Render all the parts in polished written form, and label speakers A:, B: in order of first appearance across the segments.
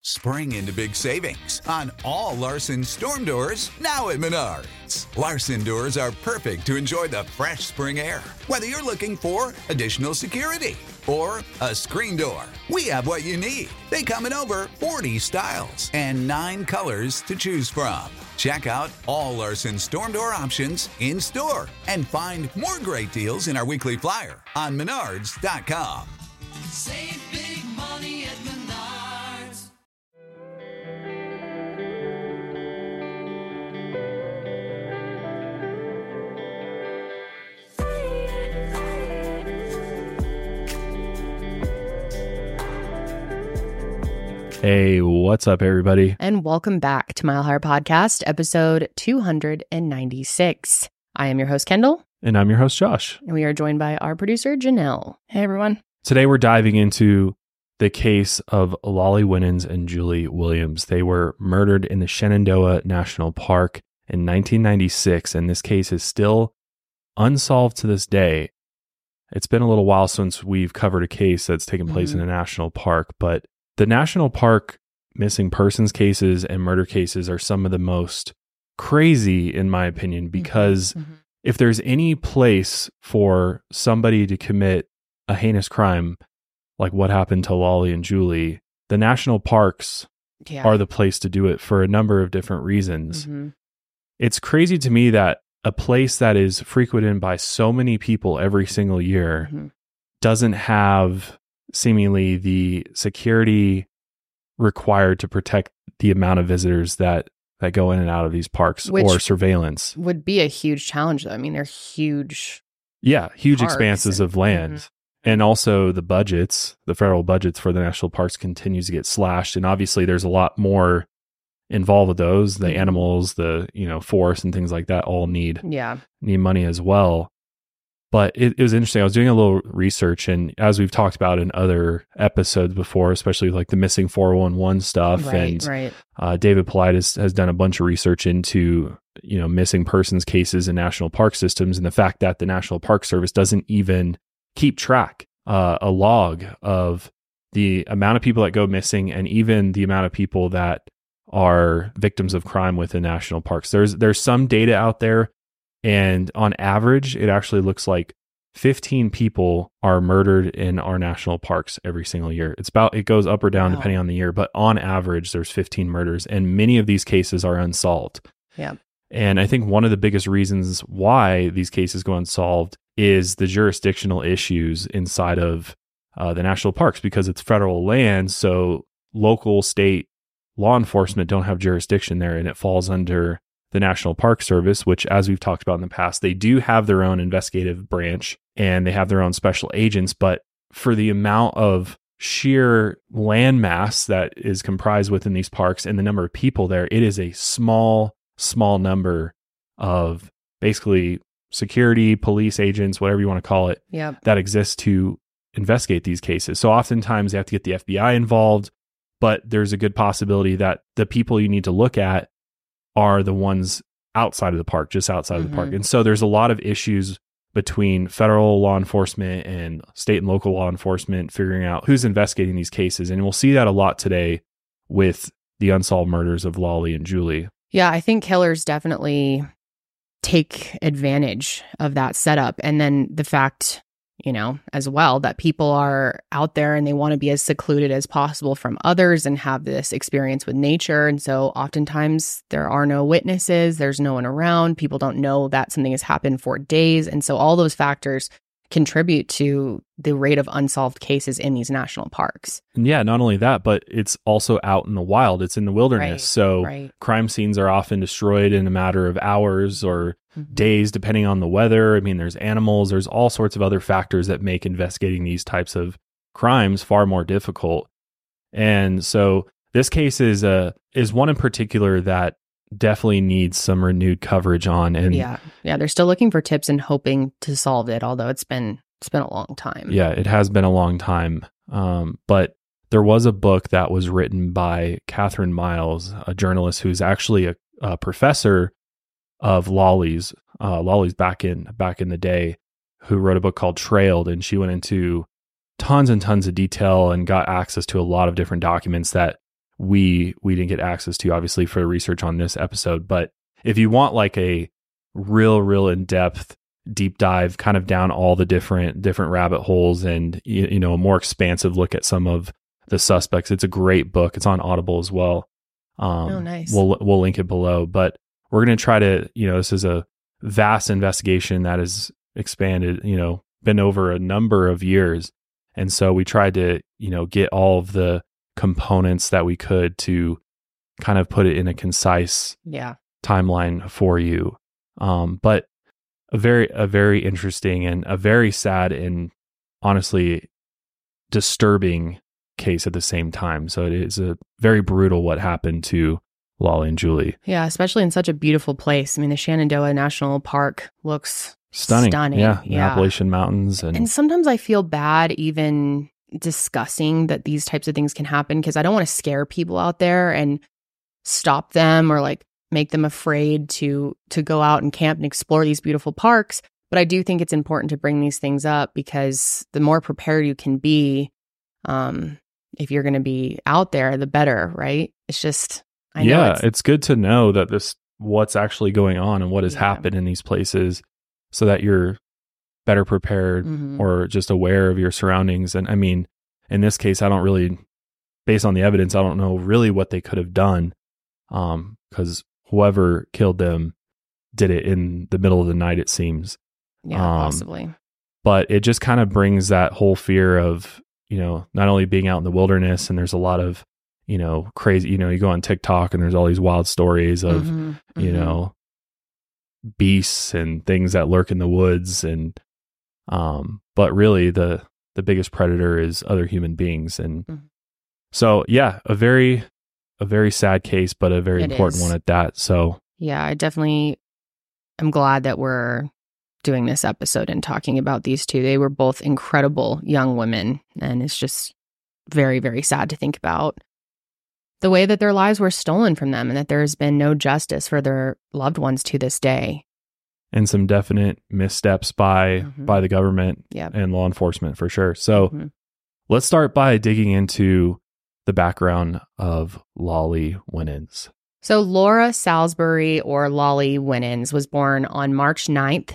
A: Spring into big savings on all Larson storm doors now at Menards. Larson doors are perfect to enjoy the fresh spring air, whether you're looking for additional security or a screen door. We have what you need. They come in over 40 styles and 9 colors to choose from. Check out all Larson storm door options in store and find more great deals in our weekly flyer on Menards.com.
B: Save big money at Menards.
C: Hey, what's up, everybody?
D: And welcome back to Mile Higher Podcast, episode 296. I am your host, Kendall.
C: And I'm your host, Josh.
D: And we are joined by our producer, Janelle. Hey, everyone.
C: Today, we're diving into the case of Lolly Winans and Julie Williams. They were murdered in the Shenandoah National Park in 1996, and this case is still unsolved to this day. It's been a little while since we've covered a case that's taken place in a national park, but the national park missing persons cases and murder cases are some of the most crazy, in my opinion, because if there's any place for somebody to commit a heinous crime, like what happened to Lolly and Julie, the national parks are the place to do it for a number of different reasons. It's crazy to me that a place that is frequented by so many people every single year doesn't have seemingly the security required to protect the amount of visitors that go in and out of these parks, or surveillance.
D: Would be a huge challenge, though. I mean, they're huge.
C: Yeah, huge expanses of land. And also the budgets, the federal budgets for the national parks continues to get slashed. And obviously there's a lot more involved with those. The animals, the forest and things like that all need money as well. But it was interesting. I was doing a little research, and as we've talked about in other episodes before, especially like the missing 411 stuff, David Polite has done a bunch of research into missing persons cases in national park systems, and the fact that the National Park Service doesn't even keep track, a log of the amount of people that go missing, and even the amount of people that are victims of crime within national parks. There's some data out there. And on average, it actually looks like 15 people are murdered in our national parks every single year. It goes up or down depending on the year, but on average, there's 15 murders, and many of these cases are unsolved.
D: Yeah.
C: And I think one of the biggest reasons why these cases go unsolved is the jurisdictional issues inside of the national parks, because it's federal land. So local, state law enforcement don't have jurisdiction there, and it falls under the National Park Service, which, as we've talked about in the past, they do have their own investigative branch and they have their own special agents. But for the amount of sheer land mass that is comprised within these parks and the number of people there, it is a small number of basically security, police agents, whatever you want to call it, that exists to investigate these cases. So oftentimes they have to get the FBI involved, but there's a good possibility that the people you need to look at are the ones outside of the park, just outside of the park. And so there's a lot of issues between federal law enforcement and state and local law enforcement figuring out who's investigating these cases. And we'll see that a lot today with the unsolved murders of Lolly and Julie.
D: Yeah, I think killers definitely take advantage of that setup. And then the fact, as well, that people are out there and they want to be as secluded as possible from others and have this experience with nature. And so oftentimes there are no witnesses, there's no one around, people don't know that something has happened for days. And so all those factors contribute to the rate of unsolved cases in these national parks.
C: And yeah, not only that, but it's also out in the wild. It's in the wilderness. Crime scenes are often destroyed in a matter of hours or days, depending on the weather. I mean, there's animals, there's all sorts of other factors that make investigating these types of crimes far more difficult. And so this case is one in particular that definitely needs some renewed coverage on. And
D: they're still looking for tips and hoping to solve it, although it's been a long time.
C: Yeah, it has been a long time. But there was a book that was written by Catherine Miles, a journalist who's actually a professor of Lolly's back in the day, who wrote a book called Trailed, and she went into tons and tons of detail and got access to a lot of different documents that we didn't get access to, obviously, for research on this episode. But if you want like a real in-depth deep dive kind of down all the different rabbit holes and you know a more expansive look at some of the suspects, it's a great book. It's on Audible as well.
D: Nice.
C: We'll link it below, but we're going to try to, you know, this is a vast investigation that has expanded, you know, been over a number of years. And so we tried to, you know, get all of the components that we could to kind of put it in a concise timeline for you. But a very interesting and a very sad and honestly disturbing case at the same time. So it is a very brutal what happened to Lolly and Julie.
D: Yeah, especially in such a beautiful place. I mean, the Shenandoah National Park looks stunning.
C: Yeah, the Appalachian Mountains. And
D: sometimes I feel bad even discussing that these types of things can happen because I don't want to scare people out there and stop them or like make them afraid to go out and camp and explore these beautiful parks. But I do think it's important to bring these things up because the more prepared you can be, if you're going to be out there, the better, right? It's just, I know
C: it's good to know that what's actually going on and what has happened in these places so that you're better prepared or just aware of your surroundings. And I mean, in this case, based on the evidence, I don't know really what they could have done because whoever killed them did it in the middle of the night, it seems.
D: Yeah, possibly.
C: But it just kind of brings that whole fear of, you know, not only being out in the wilderness and there's a lot of, you know, crazy, you know, you go on TikTok and there's all these wild stories of, you know, beasts and things that lurk in the woods. And, but really the biggest predator is other human beings. And so, yeah, a very sad case, but a very important one at that. So,
D: yeah, I'm glad that we're doing this episode and talking about these two. They were both incredible young women, and it's just very, very sad to think about the way that their lives were stolen from them and that there's been no justice for their loved ones to this day.
C: And some definite missteps by the government and law enforcement for sure. So let's start by digging into the background of Lolly Winans.
D: So Laura Salisbury, or Lolly Winans, was born on March 9th,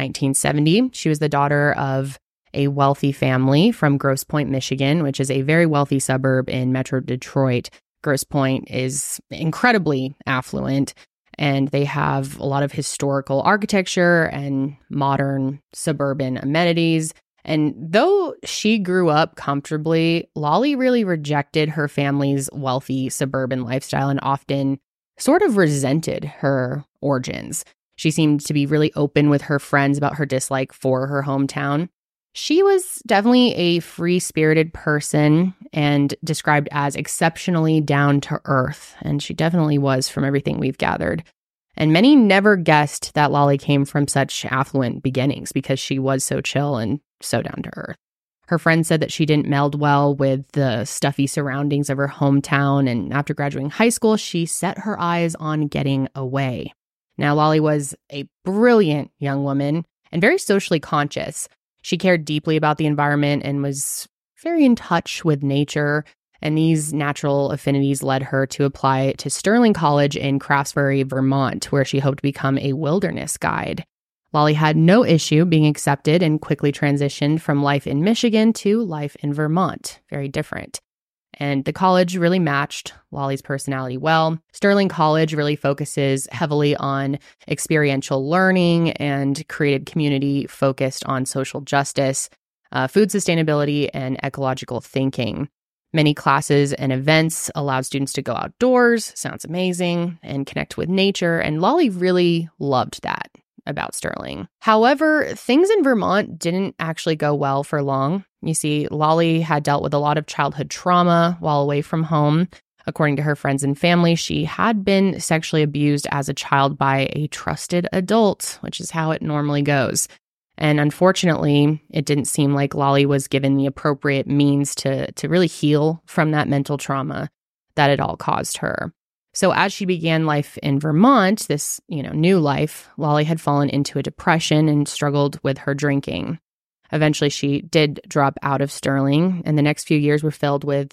D: 1970. She was the daughter of a wealthy family from Grosse Pointe, Michigan, which is a very wealthy suburb in Metro Detroit. Grosse Pointe is incredibly affluent, and they have a lot of historical architecture and modern suburban amenities. And though she grew up comfortably, Lolly really rejected her family's wealthy suburban lifestyle and often sort of resented her origins. She seemed to be really open with her friends about her dislike for her hometown. She was definitely a free-spirited person and described as exceptionally down to earth, and she definitely was from everything we've gathered. And many never guessed that Lolly came from such affluent beginnings because she was so chill and so down to earth. Her friends said that she didn't meld well with the stuffy surroundings of her hometown, and after graduating high school, she set her eyes on getting away. Now, Lolly was a brilliant young woman and very socially conscious. She cared deeply about the environment and was very in touch with nature, and these natural affinities led her to apply to Sterling College in Craftsbury, Vermont, where she hoped to become a wilderness guide. Lolly had no issue being accepted and quickly transitioned from life in Michigan to life in Vermont. Very different. And the college really matched Lolly's personality well. Sterling College really focuses heavily on experiential learning and created community focused on social justice, food sustainability, and ecological thinking. Many classes and events allowed students to go outdoors, sounds amazing, and connect with nature. And Lolly really loved that about Sterling. However, things in Vermont didn't actually go well for long. You see, Lolly had dealt with a lot of childhood trauma while away from home. According to her friends and family, she had been sexually abused as a child by a trusted adult, which is how it normally goes. And unfortunately, it didn't seem like Lolly was given the appropriate means to really heal from that mental trauma that it all caused her. So as she began life in Vermont, this, new life, Lolly had fallen into a depression and struggled with her drinking. Eventually, she did drop out of Sterling, and the next few years were filled with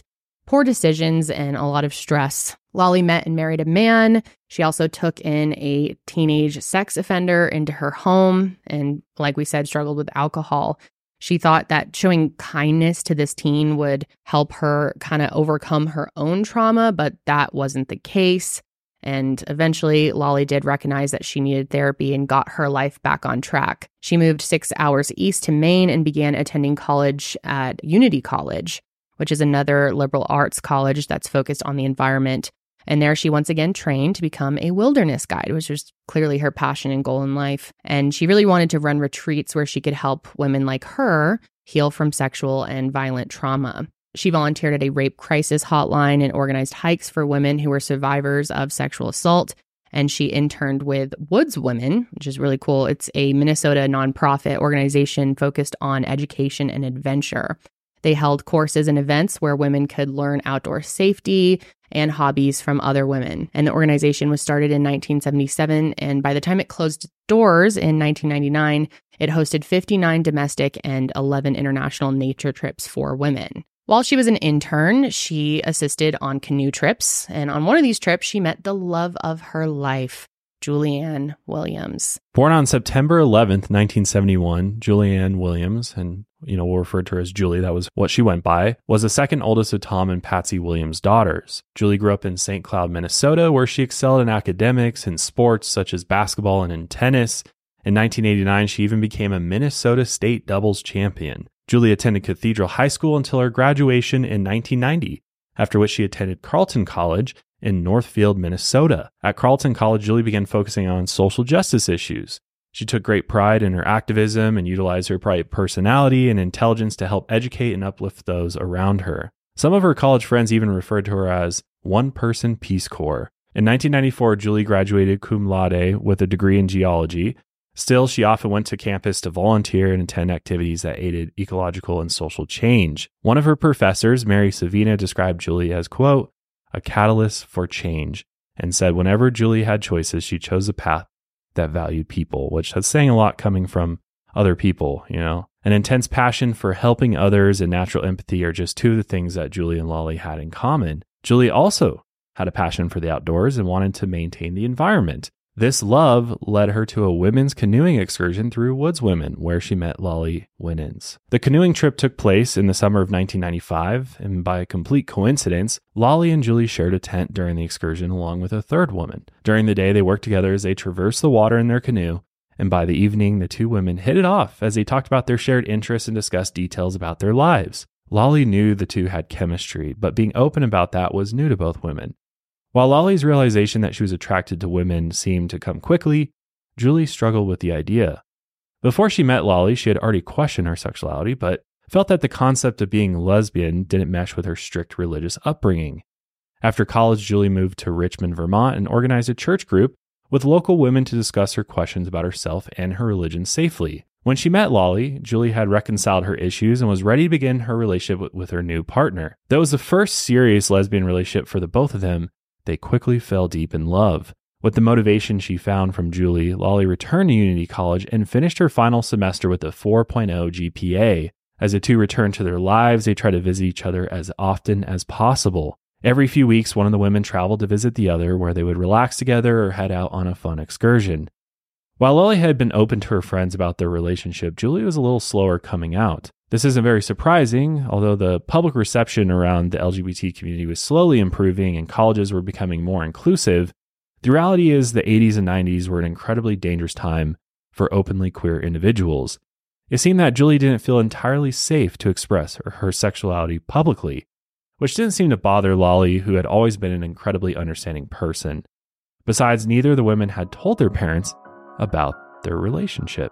D: poor decisions and a lot of stress. Lolly met and married a man. She also took in a teenage sex offender into her home and, like we said, struggled with alcohol. She thought that showing kindness to this teen would help her kind of overcome her own trauma, but that wasn't the case. And eventually, Lolly did recognize that she needed therapy and got her life back on track. She moved 6 hours east to Maine and began attending college at Unity College, which is another liberal arts college that's focused on the environment. And there she once again trained to become a wilderness guide, which was clearly her passion and goal in life. And she really wanted to run retreats where she could help women like her heal from sexual and violent trauma. She volunteered at a rape crisis hotline and organized hikes for women who were survivors of sexual assault. And she interned with Woods Women, which is really cool. It's a Minnesota nonprofit organization focused on education and adventure. They held courses and events where women could learn outdoor safety and hobbies from other women. And the organization was started in 1977, and by the time it closed doors in 1999, it hosted 59 domestic and 11 international nature trips for women. While she was an intern, she assisted on canoe trips, and on one of these trips, she met the love of her life, Julianne Williams.
C: Born on September 11th, 1971, Julianne Williams, and we'll refer to her as Julie, that was what she went by, was the second oldest of Tom and Patsy Williams' daughters. Julie grew up in St. Cloud, Minnesota, where she excelled in academics and sports such as basketball and in tennis. In 1989, she even became a Minnesota State doubles champion. Julie attended Cathedral High School until her graduation in 1990, after which she attended Carleton College in Northfield, Minnesota. At Carleton College, Julie began focusing on social justice issues. She took great pride in her activism and utilized her bright personality and intelligence to help educate and uplift those around her. Some of her college friends even referred to her as one-person Peace Corps. In 1994, Julie graduated cum laude with a degree in geology. Still, she often went to campus to volunteer and attend activities that aided ecological and social change. One of her professors, Mary Savina, described Julie as, quote, a catalyst for change, and said whenever Julie had choices, she chose a path that valued people, which that's saying a lot coming from other people, An intense passion for helping others and natural empathy are just two of the things that Julie and Lolly had in common. Julie also had a passion for the outdoors and wanted to maintain the environment. This love led her to a women's canoeing excursion through Woods Women, where she met Lolly Winans. The canoeing trip took place in the summer of 1995, and by a complete coincidence, Lolly and Julie shared a tent during the excursion along with a third woman. During the day, they worked together as they traversed the water in their canoe, and by the evening, the two women hit it off as they talked about their shared interests and discussed details about their lives. Lolly knew the two had chemistry, but being open about that was new to both women. While Lolly's realization that she was attracted to women seemed to come quickly, Julie struggled with the idea. Before she met Lolly, she had already questioned her sexuality, but felt that the concept of being lesbian didn't mesh with her strict religious upbringing. After college, Julie moved to Richmond, Vermont, and organized a church group with local women to discuss her questions about herself and her religion safely. When she met Lolly, Julie had reconciled her issues and was ready to begin her relationship with her new partner. That was the first serious lesbian relationship for the both of them. They quickly fell deep in love. With the motivation she found from Julie, Lolly returned to Unity College and finished her final semester with a 4.0 GPA. As the two returned to their lives, they tried to visit each other as often as possible. Every few weeks, one of the women traveled to visit the other, where they would relax together or head out on a fun excursion. While Lolly had been open to her friends about their relationship, Julie was a little slower coming out. This isn't very surprising, although the public reception around the LGBT community was slowly improving and colleges were becoming more inclusive. The reality is the 80s and 90s were an incredibly dangerous time for openly queer individuals. It seemed that Julie didn't feel entirely safe to express her sexuality publicly, which didn't seem to bother Lolly, who had always been an incredibly understanding person. Besides, neither of the women had told their parents about their relationship.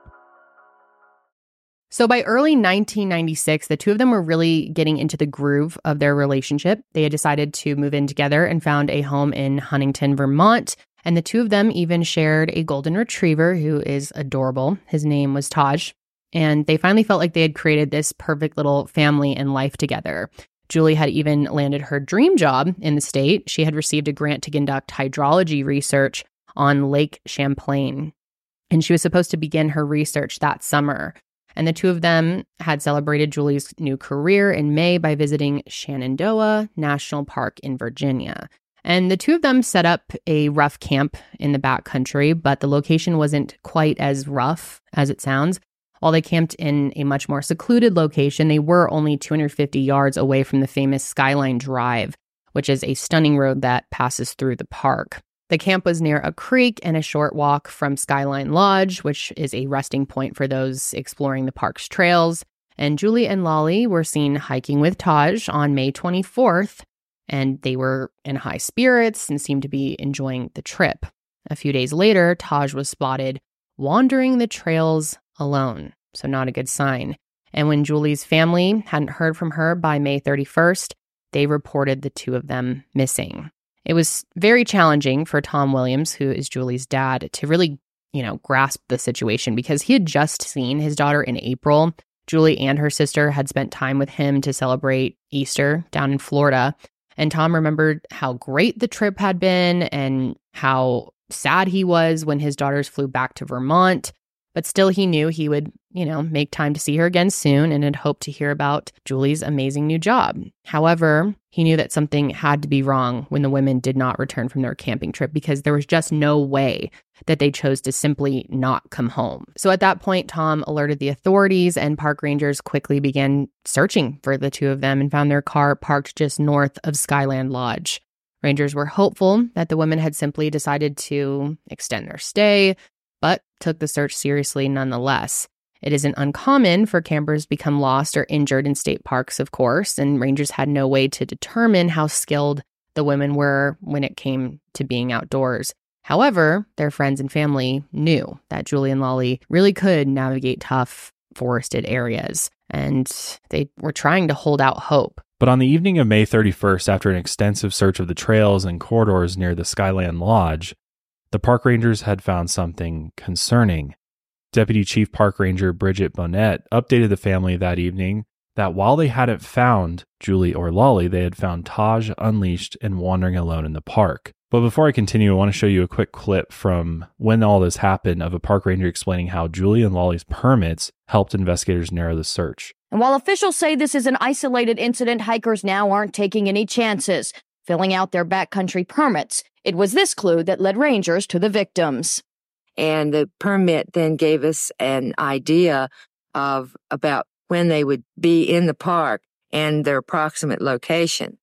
D: So by early 1996, the two of them were really getting into the groove of their relationship. They had decided to move in together and found a home in Huntington, Vermont. And the two of them even shared a golden retriever who is adorable. His name was Taj. And they finally felt like they had created this perfect little family and life together. Julie had even landed her dream job in the state. She had received a grant to conduct hydrology research on Lake Champlain. And she was supposed to begin her research that summer. And the two of them had celebrated Julie's new career in May by visiting Shenandoah National Park in Virginia. And the two of them set up a rough camp in the backcountry, but the location wasn't quite as rough as it sounds. While they camped in a much more secluded location, they were only 250 yards away from the famous Skyline Drive, which is a stunning road that passes through the park. The camp was near a creek and a short walk from Skyline Lodge, which is a resting point for those exploring the park's trails. And Julie and Lolly were seen hiking with Taj on May 24th, and they were in high spirits and seemed to be enjoying the trip. A few days later, Taj was spotted wandering the trails alone, so not a good sign. And when Julie's family hadn't heard from her by May 31st, they reported the two of them missing. It was very challenging for Tom Williams, who is Julie's dad, to really, grasp the situation because he had just seen his daughter in April. Julie and her sister had spent time with him to celebrate Easter down in Florida. And Tom remembered how great the trip had been and how sad he was when his daughters flew back to Vermont. But still, he knew he would, make time to see her again soon and had hoped to hear about Julie's amazing new job. However, he knew that something had to be wrong when the women did not return from their camping trip because there was just no way that they chose to simply not come home. So at that point, Tom alerted the authorities and park rangers quickly began searching for the two of them and found their car parked just north of Skyland Lodge. Rangers were hopeful that the women had simply decided to extend their stay, but took the search seriously nonetheless. It isn't uncommon for campers to become lost or injured in state parks, of course, and rangers had no way to determine how skilled the women were when it came to being outdoors. However, their friends and family knew that Julie and Lolly really could navigate tough forested areas, and they were trying to hold out hope.
C: But on the evening of May 31st, after an extensive search of the trails and corridors near the Skyland Lodge, the park rangers had found something concerning. Deputy Chief Park Ranger Bridget Bonnet updated the family that evening that while they hadn't found Julie or Lolly, they had found Taj unleashed and wandering alone in the park. But before I continue, I want to show you a quick clip from when all this happened of a park ranger explaining how Julie and Lolly's permits helped investigators narrow the search.
E: And while officials say this is an isolated incident, hikers now aren't taking any chances, filling out their backcountry permits. It was this clue that led rangers to the victims.
F: And the permit then gave us an idea of about when they would be in the park and their approximate location.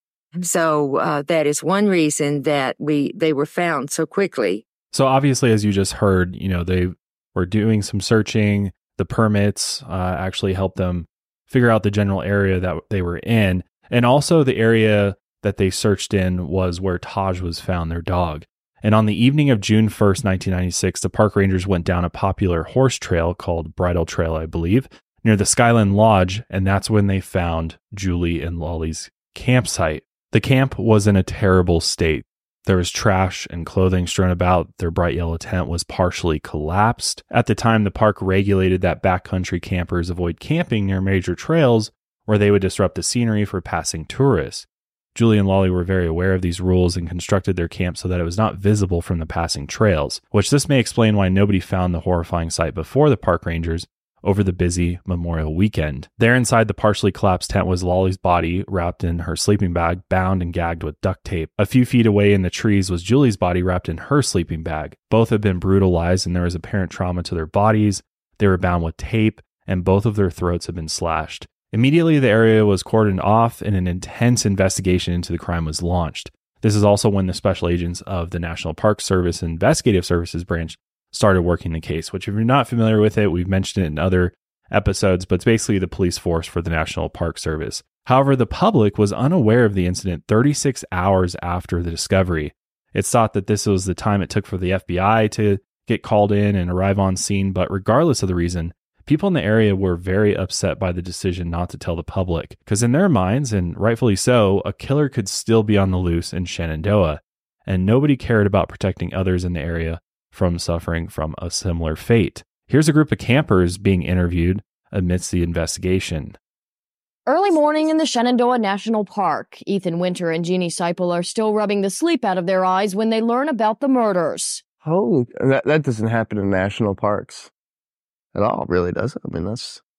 F: So that is one reason that they were found so quickly.
C: So obviously, as you just heard, they were doing some searching. The permits actually helped them figure out the general area that they were in. And also the area that they searched in was where Taj was found, their dog. And on the evening of June 1st, 1996, the park rangers went down a popular horse trail called Bridle Trail, I believe, near the Skyland Lodge, and that's when they found Julie and Lolly's campsite. The camp was in a terrible state. There was trash and clothing strewn about. Their bright yellow tent was partially collapsed. At the time, the park regulated that backcountry campers avoid camping near major trails where they would disrupt the scenery for passing tourists. Julie and Lolly were very aware of these rules and constructed their camp so that it was not visible from the passing trails, which this may explain why nobody found the horrifying sight before the park rangers over the busy Memorial weekend. There inside the partially collapsed tent was Lolly's body wrapped in her sleeping bag, bound and gagged with duct tape. A few feet away in the trees was Julie's body wrapped in her sleeping bag. Both had been brutalized and there was apparent trauma to their bodies. They were bound with tape and both of their throats had been slashed. Immediately, the area was cordoned off and an intense investigation into the crime was launched. This is also when the special agents of the National Park Service Investigative Services Branch started working the case, which if you're not familiar with it, we've mentioned it in other episodes, but it's basically the police force for the National Park Service. However, the public was unaware of the incident 36 hours after the discovery. It's thought that this was the time it took for the FBI to get called in and arrive on scene, but regardless of the reason, people in the area were very upset by the decision not to tell the public, because in their minds, and rightfully so, a killer could still be on the loose in Shenandoah, and nobody cared about protecting others in the area from suffering from a similar fate. Here's a group of campers being interviewed amidst the investigation.
E: Early morning in the Shenandoah National Park. Ethan Winter and Jeannie Seipel are still rubbing the sleep out of their eyes when they learn about the murders.
G: Oh, that doesn't happen in national parks at all, really, does it? I mean, that's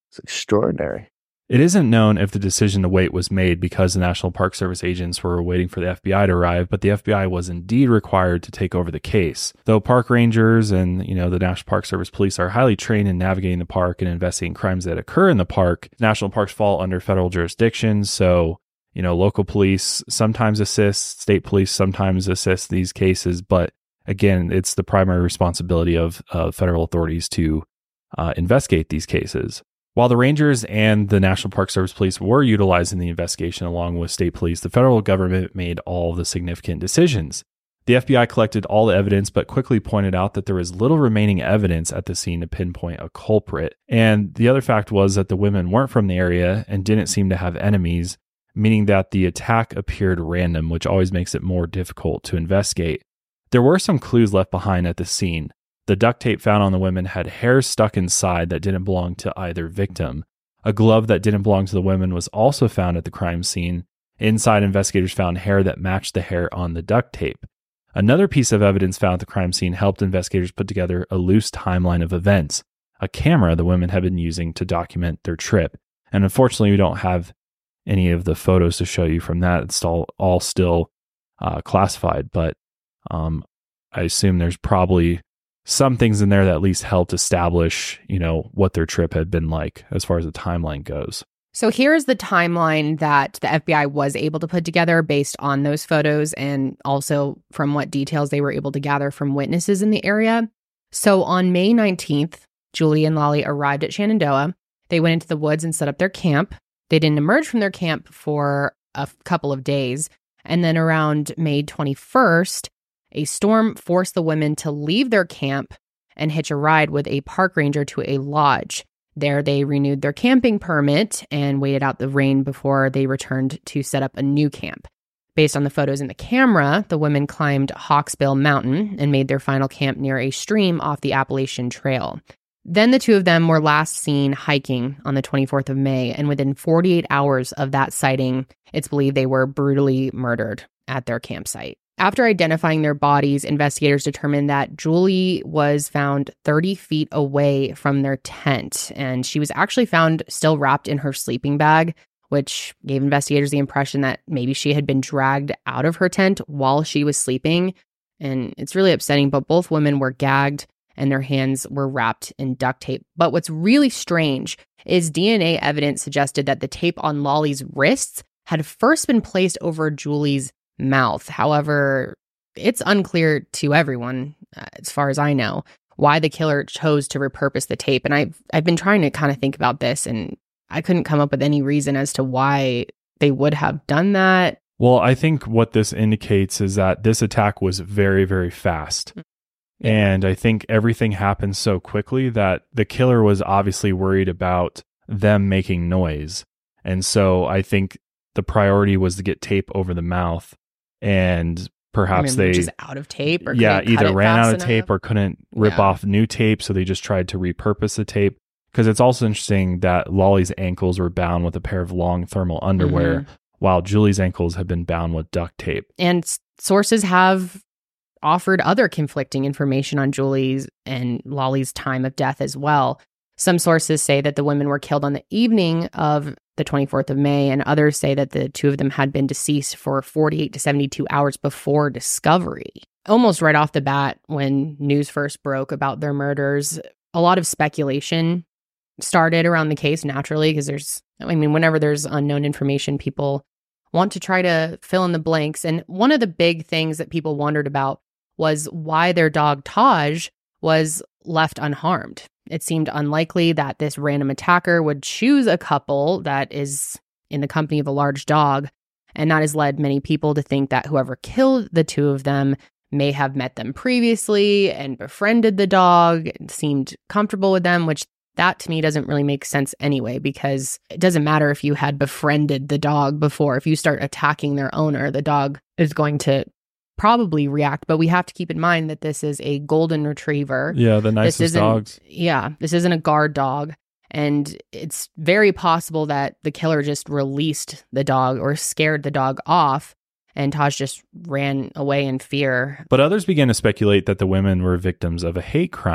G: It's extraordinary.
C: It isn't known if the decision to wait was made because the National Park Service agents were waiting for the FBI to arrive, but the FBI was indeed required to take over the case. Though park rangers and, the National Park Service police are highly trained in navigating the park and investigating crimes that occur in the park, national parks fall under federal jurisdiction, so local police sometimes assist, state police sometimes assist these cases, but again, it's the primary responsibility of federal authorities to investigate these cases. While the Rangers and the National Park Service police were utilizing the investigation along with state police, the federal government made all the significant decisions. The FBI collected all the evidence, but quickly pointed out that there was little remaining evidence at the scene to pinpoint a culprit. And the other fact was that the women weren't from the area and didn't seem to have enemies, meaning that the attack appeared random, which always makes it more difficult to investigate. There were some clues left behind at the scene. The duct tape found on the women had hair stuck inside that didn't belong to either victim. A glove that didn't belong to the women was also found at the crime scene. Inside, investigators found hair that matched the hair on the duct tape. Another piece of evidence found at the crime scene helped investigators put together a loose timeline of events, a camera the women had been using to document their trip. And unfortunately, we don't have any of the photos to show you from that. It's all still classified, but I assume there's probably some things in there that at least helped establish, what their trip had been like as far as the timeline goes.
D: So here's the timeline that the FBI was able to put together based on those photos and also from what details they were able to gather from witnesses in the area. So on May 19th, Julie and Lolly arrived at Shenandoah. They went into the woods and set up their camp. They didn't emerge from their camp for a couple of days. And then around May 21st, a storm forced the women to leave their camp and hitch a ride with a park ranger to a lodge. There, they renewed their camping permit and waited out the rain before they returned to set up a new camp. Based on the photos in the camera, the women climbed Hawksbill Mountain and made their final camp near a stream off the Appalachian Trail. Then the two of them were last seen hiking on the 24th of May, and within 48 hours of that sighting, it's believed they were brutally murdered at their campsite. After identifying their bodies, investigators determined that Julie was found 30 feet away from their tent, and she was actually found still wrapped in her sleeping bag, which gave investigators the impression that maybe she had been dragged out of her tent while she was sleeping. And it's really upsetting, but both women were gagged and their hands were wrapped in duct tape. But what's really strange is DNA evidence suggested that the tape on Lolly's wrists had first been placed over Julie's mouth. However, it's unclear to everyone, as far as I know, why the killer chose to repurpose the tape. And I've been trying to kind of think about this, and I couldn't come up with any reason as to why they would have done that.
C: Well, I think what this indicates is that this attack was very, very fast. And I think everything happened so quickly that the killer was obviously worried about them making noise. And so I think the priority was to get tape over the mouth. And perhaps they
D: just out of tape, or
C: either ran out of tape or couldn't rip off new tape, so they just tried to repurpose the tape. Because it's also interesting that Lolly's ankles were bound with a pair of long thermal underwear, while Julie's ankles had been bound with duct tape.
D: And sources have offered other conflicting information on Julie's and Lolly's time of death as well. Some sources say that the women were killed on the evening of the 24th of May, and others say that the two of them had been deceased for 48 to 72 hours before discovery. Almost right off the bat, when news first broke about their murders, a lot of speculation started around the case naturally, because whenever there's unknown information, people want to try to fill in the blanks. And one of the big things that people wondered about was why their dog Taj was left unharmed. It seemed unlikely that this random attacker would choose a couple that is in the company of a large dog, and that has led many people to think that whoever killed the two of them may have met them previously and befriended the dog and seemed comfortable with them, which that to me doesn't really make sense anyway, because it doesn't matter if you had befriended the dog before. If you start attacking their owner, the dog is going to probably react. But we have to keep in mind that this is a golden retriever.
C: Yeah, the nicest dogs.
D: Yeah, this isn't a guard dog. And it's very possible that the killer just released the dog or scared the dog off, and Taj just ran away in fear.
C: But others began to speculate that the women were victims of a hate crime.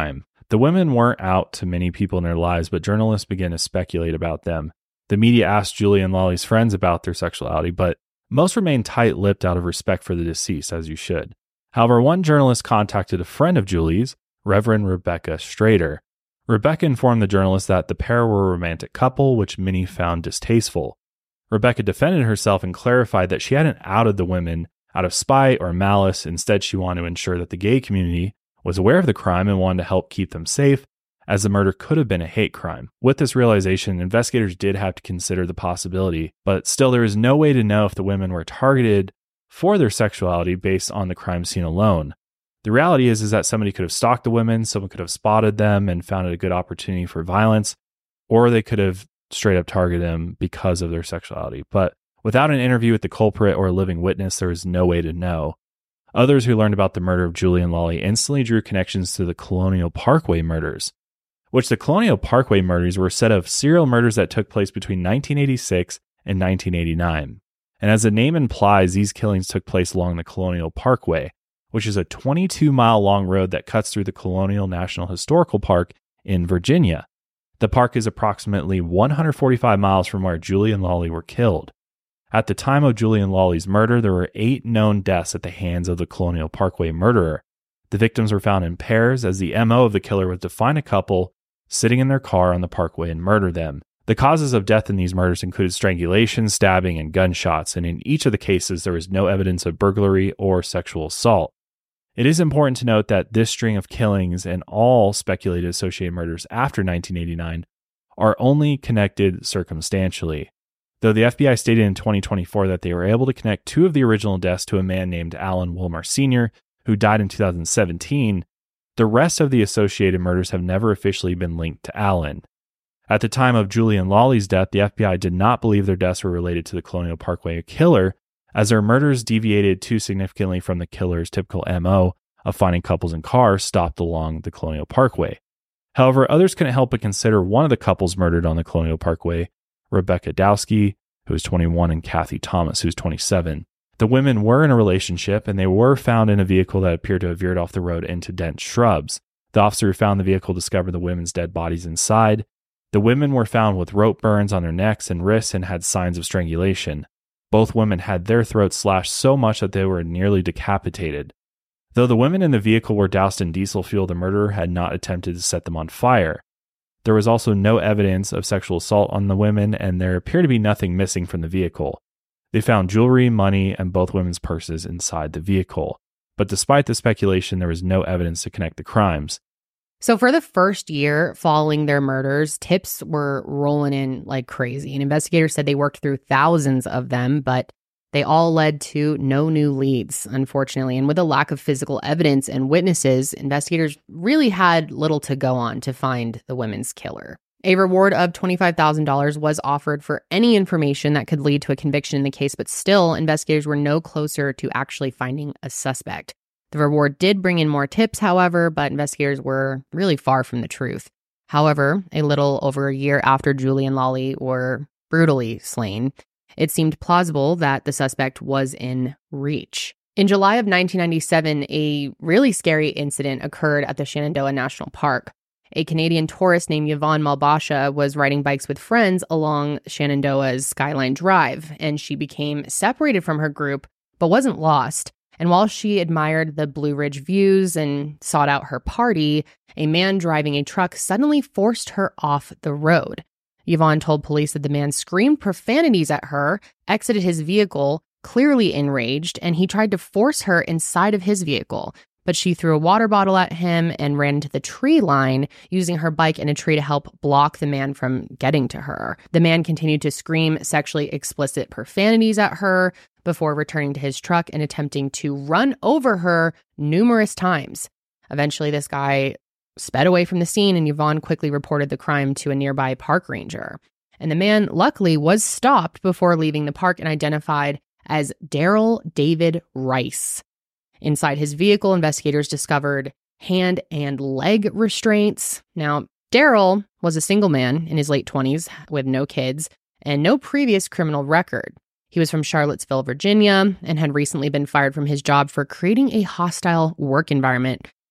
C: The women weren't out to many people in their lives, but journalists began to speculate about them. The media asked Julie and Lolly's friends about their sexuality, but most remained tight-lipped out of respect for the deceased, as you should. However, one journalist contacted a friend of Julie's, Reverend Rebecca Strader. Rebecca informed the journalist that the pair were a romantic couple, which many found distasteful. Rebecca defended herself and clarified that she hadn't outed the women out of spite or malice. Instead, she wanted to ensure that the gay community was aware of the crime and wanted to help keep them safe, as the murder could have been a hate crime. With this realization, investigators did have to consider the possibility, but still there is no way to know if the women were targeted for their sexuality based on the crime scene alone. The reality is that somebody could have stalked the women, someone could have spotted them and found it a good opportunity for violence, or they could have straight up targeted them because of their sexuality. But without an interview with the culprit or a living witness, there is no way to know. Others who learned about the murder of Julie and Lolly instantly drew connections to the Colonial Parkway murders, which the Colonial Parkway murders were a set of serial murders that took place between 1986 and 1989. And as the name implies, these killings took place along the Colonial Parkway, which is a 22-mile-long road that cuts through the Colonial National Historical Park in Virginia. The park is approximately 145 miles from where Julie and Lolly were killed. At the time of Julie and Lolly's murder, there were 8 known deaths at the hands of the Colonial Parkway murderer. The victims were found in pairs, as the MO of the killer was to find a couple sitting in their car on the parkway and murder them. The causes of death in these murders included strangulation, stabbing, and gunshots, and in each of the cases, there was no evidence of burglary or sexual assault. It is important to note that this string of killings and all speculated associated murders after 1989 are only connected circumstantially. Though the FBI stated in 2024 that they were able to connect 2 of the original deaths to a man named Alan Wilmar Sr., who died in 2017, the rest of the associated murders have never officially been linked to Alan. At the time of Julie and Lolly's death, the FBI did not believe their deaths were related to the Colonial Parkway killer, as their murders deviated too significantly from the killer's typical MO of finding couples in cars stopped along the Colonial Parkway. However, others couldn't help but consider one of the couples murdered on the Colonial Parkway, Rebecca Dowski, who was 21, and Kathy Thomas, who was 27. The women were in a relationship, and they were found in a vehicle that appeared to have veered off the road into dense shrubs. The officer who found the vehicle discovered the women's dead bodies inside. The women were found with rope burns on their necks and wrists and had signs of strangulation. Both women had their throats slashed so much that they were nearly decapitated. Though the women in the vehicle were doused in diesel fuel, the murderer had not attempted to set them on fire. There was also no evidence of sexual assault on the women, and there appeared to be nothing missing from the vehicle. They found jewelry, money, and both women's purses inside the vehicle. But despite the speculation, there was no evidence to connect the crimes.
D: So for the first year following their murders, tips were rolling in like crazy. And investigators said they worked through thousands of them, but they all led to no new leads, unfortunately. And with a lack of physical evidence and witnesses, investigators really had little to go on to find the women's killer. A reward of $25,000 was offered for any information that could lead to a conviction in the case, but still, investigators were no closer to actually finding a suspect. The reward did bring in more tips, however, but investigators were really far from the truth. However, a little over a year after Julie and Lolly were brutally slain, it seemed plausible that the suspect was in reach. In July of 1997, a really scary incident occurred at the Shenandoah National Park. A Canadian tourist named Yvonne Malbasha was riding bikes with friends along Shenandoah's Skyline Drive, and she became separated from her group, but wasn't lost. And while she admired the Blue Ridge views and sought out her party, a man driving a truck suddenly forced her off the road. Yvonne told police that the man screamed profanities at her, exited his vehicle, clearly enraged, and he tried to force her inside of his vehicle. But she threw a water bottle at him and ran into the tree line, using her bike and a tree to help block the man from getting to her. The man continued to scream sexually explicit profanities at her before returning to his truck and attempting to run over her numerous times. Eventually, this guy sped away from the scene, and Yvonne quickly reported the crime to a nearby park ranger. And the man, luckily, was stopped before leaving the park and identified as Daryl David Rice. Inside his vehicle, investigators discovered hand and leg restraints. Now, Daryl was a single man in his late 20s with no kids and no previous criminal record. He was from Charlottesville, Virginia, and had recently been fired from his job for creating a hostile work environment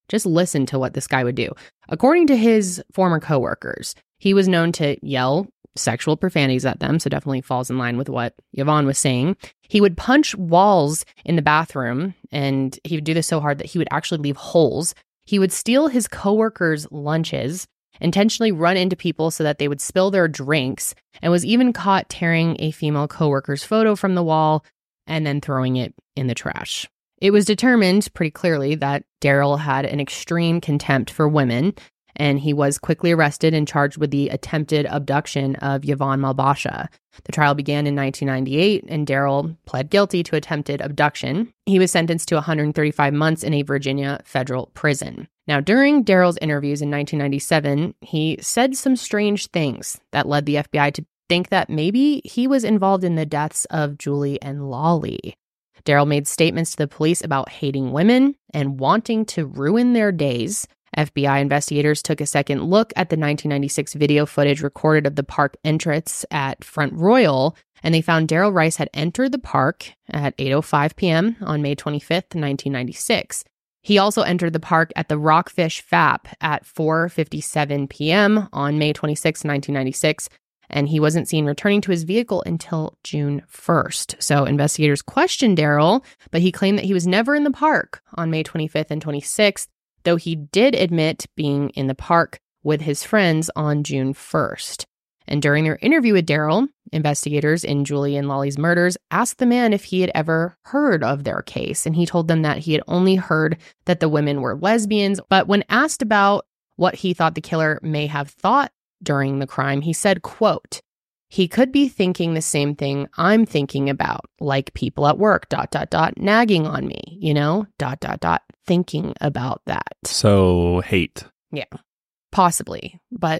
D: Just listen to what this guy would do. According to his former coworkers, he was known to yell sexual profanities at them, so definitely falls in line with what Yvonne was saying. He would punch walls in the bathroom, and he would do this so hard that he would actually leave holes. He would steal his coworkers' lunches, intentionally run into people so that they would spill their drinks, and was even caught tearing a female coworker's photo from the wall and then throwing it in the trash. It was determined pretty clearly that Daryl had an extreme contempt for women, and he was quickly arrested and charged with the attempted abduction of Yvonne Malbasha. The trial began in 1998, and Daryl pled guilty to attempted abduction. He was sentenced to 135 months in a Virginia federal prison. Now, during Daryl's interviews in 1997, he said some strange things that led the FBI to think that maybe he was involved in the deaths of Julie and Lolly. Daryl made statements to the police about hating women and wanting to ruin their days. FBI investigators took a second look at the 1996 video footage recorded of the park entrance at Front Royal, and they found Daryl Rice had entered the park at 8:05 p.m. on May 25th, 1996. He also entered the park at the Rockfish Fap at 4:57 p.m. on May 26, 1996, and he wasn't seen returning to his vehicle until June 1st. So investigators questioned Daryl, but he claimed that he was never in the park on May 25th and 26th, though he did admit being in the park with his friends on June 1st. And during their interview with Daryl, investigators in Julie and Lolly's murders asked the man if he had ever heard of their case, and he told them that he had only heard that the women were lesbians. But when asked about what he thought the killer may have thought during the crime, he said, quote, "He could be thinking the same thing I'm thinking about, like people at work, ... nagging on me, thinking about that."
C: So hate.
D: Yeah, possibly, but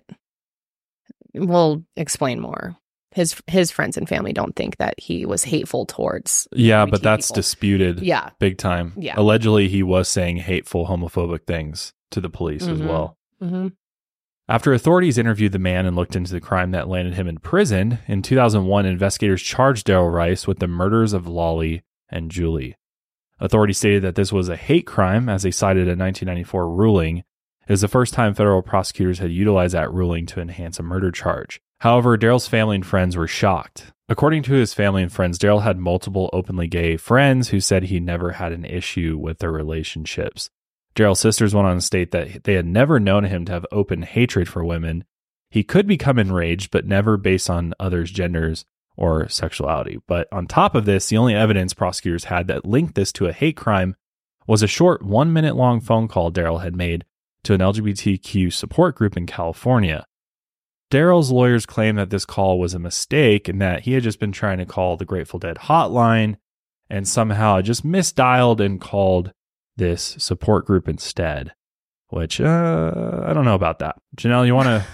D: we'll explain more. His friends and family don't think that he was hateful towards
C: Yeah,
D: LGBT
C: but that's
D: people.
C: disputed.
D: Yeah.
C: Big time.
D: Yeah.
C: Allegedly, he was saying hateful, homophobic things to the police as well.
D: Mm-hmm.
C: After authorities interviewed the man and looked into the crime that landed him in prison, in 2001, investigators charged Daryl Rice with the murders of Lolly and Julie. Authorities stated that this was a hate crime, as they cited a 1994 ruling. It was the first time federal prosecutors had utilized that ruling to enhance a murder charge. However, Daryl's family and friends were shocked. According to his family and friends, Daryl had multiple openly gay friends who said he never had an issue with their relationships. Daryl's sisters went on to state that they had never known him to have open hatred for women. He could become enraged, but never based on others' genders or sexuality. But on top of this, the only evidence prosecutors had that linked this to a hate crime was a short 1-minute-long phone call Daryl had made to an LGBTQ support group in California. Daryl's lawyers claim that this call was a mistake and that he had just been trying to call the Grateful Dead hotline and somehow just misdialed and called this support group instead, which I don't know about that. Janelle,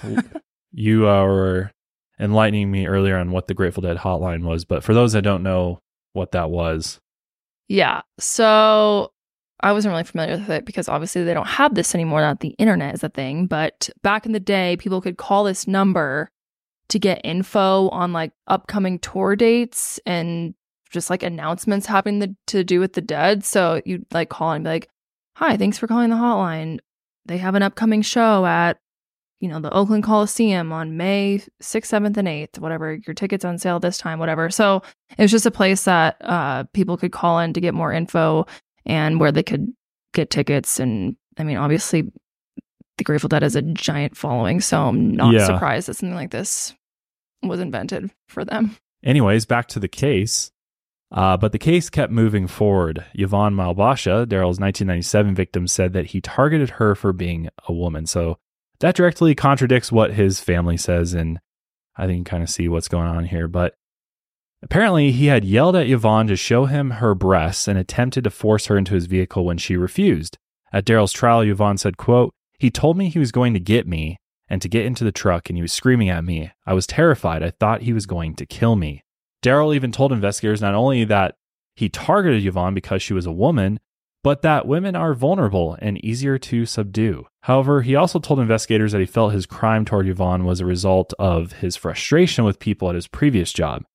C: you were enlightening me earlier on what the Grateful Dead hotline was, but for those that don't know what that was.
G: Yeah, so I wasn't really familiar with it because obviously they don't have this anymore, not the internet is a thing, but back in the day, people could call this number to get info on like upcoming tour dates and just like announcements having to do with the dead. So you'd like call and be like, "Hi, thanks for calling the hotline. They have an upcoming show at, the Oakland Coliseum on May 6th, 7th, and 8th, whatever. Your ticket's on sale this time, whatever." So it was just a place that people could call in to get more info and where they could get tickets. And I mean, obviously the Grateful Dead has a giant following, so I'm not surprised that something like this was invented for them.
C: Anyways, back to the case. But the case kept moving forward. Yvonne Malbasha, Daryl's 1997 victim, said that he targeted her for being a woman. So that directly contradicts what his family says, and I think you can kind of see what's going on here. But apparently he had yelled at Yvonne to show him her breasts and attempted to force her into his vehicle when she refused. At Daryl's trial, Yvonne said, quote, "He told me he was going to get me and to get into the truck, and he was screaming at me. I was terrified. I thought he was going to kill me." Daryl even told investigators not only that he targeted Yvonne because she was a woman, but that women are vulnerable and easier to subdue. However, he also told investigators that he felt his crime toward Yvonne was a result of his frustration with people at his previous job.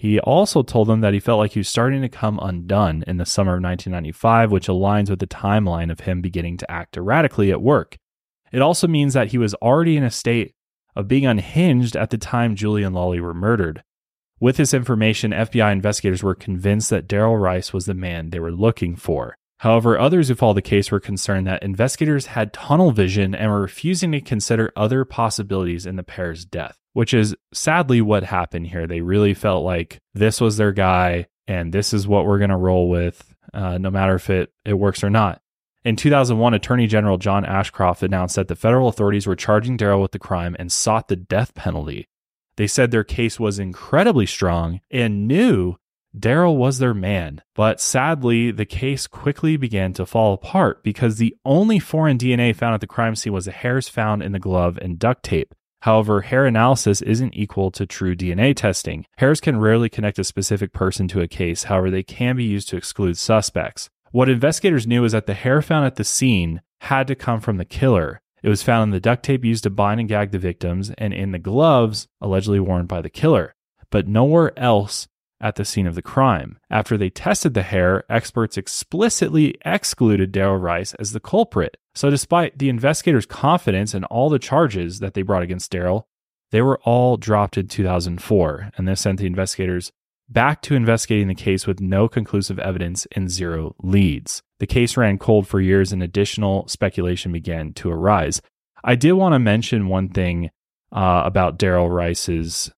C: He also told them that he felt like he was starting to come undone in the summer of 1995, which aligns with the timeline of him beginning to act erratically at work. It also means that he was already in a state of being unhinged at the time Julie and Lolly were murdered. With this information, FBI investigators were convinced that Daryl Rice was the man they were looking for. However, others who followed the case were concerned that investigators had tunnel vision and were refusing to consider other possibilities in the pair's death, which is sadly what happened here. They really felt like this was their guy and this is what we're going to roll with, no matter if it works or not. In 2001, Attorney General John Ashcroft announced that the federal authorities were charging Daryl with the crime and sought the death penalty. They said their case was incredibly strong and knew Daryl was their man. But sadly, the case quickly began to fall apart because the only foreign DNA found at the crime scene was the hairs found in the glove and duct tape. However, hair analysis isn't equal to true DNA testing. Hairs can rarely connect a specific person to a case. However, they can be used to exclude suspects. What investigators knew is that the hair found at the scene had to come from the killer. It was found in the duct tape used to bind and gag the victims and in the gloves allegedly worn by the killer, but nowhere else at the scene of the crime. After they tested the hair, experts explicitly excluded Daryl Rice as the culprit. So despite the investigators' confidence in all the charges that they brought against Daryl, they were all dropped in 2004, and this sent the investigators back to investigating the case with no conclusive evidence and zero leads. The case ran cold for years and additional speculation began to arise. I did want to mention one thing about Daryl Rice's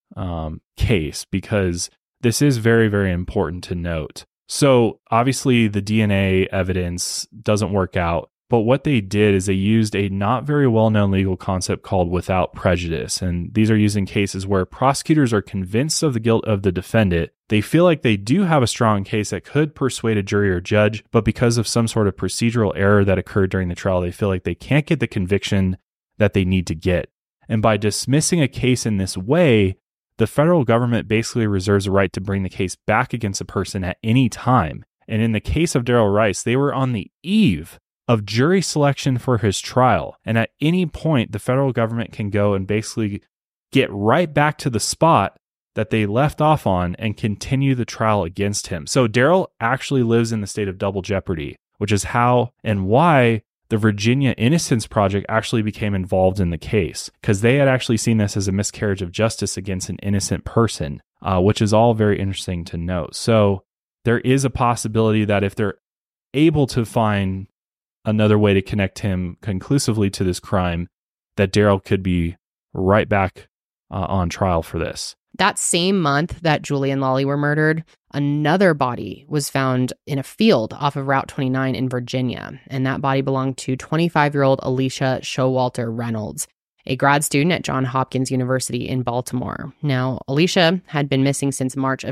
C: case, because this is very, very important to note. So obviously the DNA evidence doesn't work out, but what they did is they used a not very well-known legal concept called without prejudice. And these are used in cases where prosecutors are convinced of the guilt of the defendant. They feel like they do have a strong case that could persuade a jury or judge, but because of some sort of procedural error that occurred during the trial, they feel like they can't get the conviction that they need to get. And by dismissing a case in this way, the federal government basically reserves the right to bring the case back against a person at any time. And in the case of Daryl Rice, they were on the eve of jury selection for his trial. And at any point, the federal government can go and basically get right back to the spot that they left off on and continue the trial against him. So Daryl actually lives in the state of double jeopardy, which is how and why the Virginia Innocence Project actually became involved in the case, because they had actually seen this as a miscarriage of justice against an innocent person, which is all very interesting to note. So there is a possibility that if they're able to find another way to connect him conclusively to this crime, that Daryl could be right back on trial for this.
D: That same month that Julie and Lolly were murdered, another body was found in a field off of Route 29 in Virginia, and that body belonged to 25-year-old Alicia Showalter Reynolds, a grad student at Johns Hopkins University in Baltimore. Now, Alicia had been missing since March of